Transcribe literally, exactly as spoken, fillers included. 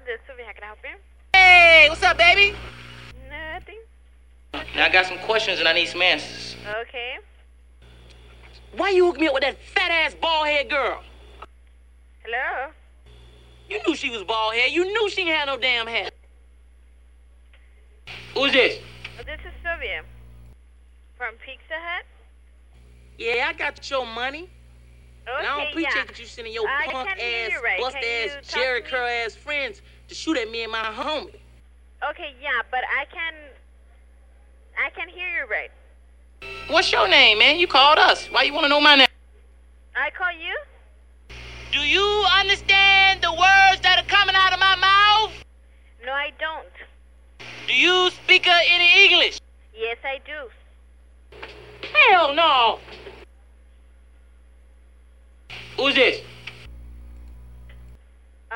This is Sylvia. How can I help you? Hey, what's up, baby? Nothing. Now I got some questions and I need some answers. Okay. Why you hook me up with that fat-ass bald-head girl? Hello? You knew she was bald-head. You knew she ain't had no damn hair. Who's this? Oh, this is Sylvia. From Pizza Hut? Yeah, I got your money. Okay, And I don't appreciate yeah. that you sending your I punk can't hear ass, you right. bust Can you ass, talk Jerry to me? curl ass friends to shoot at me and my homie. Okay, yeah, but I can... I can hear you right. What's your name, man? You called us. Why you want to know my name? I call you? Do you understand the words that are coming out of my mouth? No, I don't. Do you speak uh, any English? Yes, I do. Hell no. Who's this?